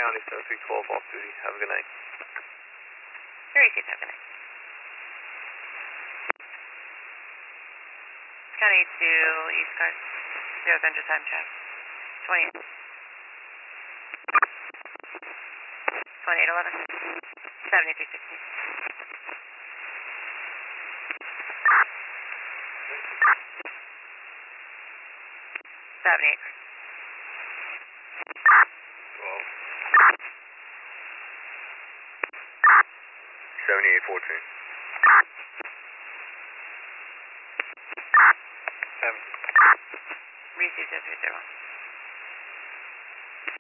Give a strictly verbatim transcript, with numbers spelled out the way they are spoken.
County, seven three one two, off duty. Have a good night. You received, have a good night. County to East Coast, zero Thunder time check. twenty. twenty-eight eleven. seventy-three sixteen. seventy-eight. twelve. seventy-eight fourteen. seven. Received zero three zero one.